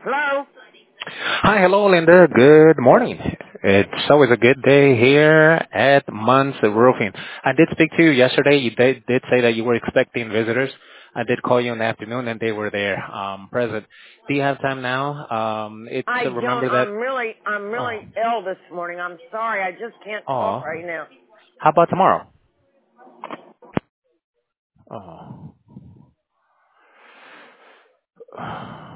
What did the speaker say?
Hello? Hi, hello, Linda. Good morning. It's always a good day here at Mun's Roofing. I did speak to you yesterday. You did say that you were expecting visitors. I did call you in the afternoon, and they were there, present. Do you have time now? It's I don't. remember that. I'm Oh, really ill this morning. I'm sorry. I just can't talk oh. right now. How about tomorrow? Oh.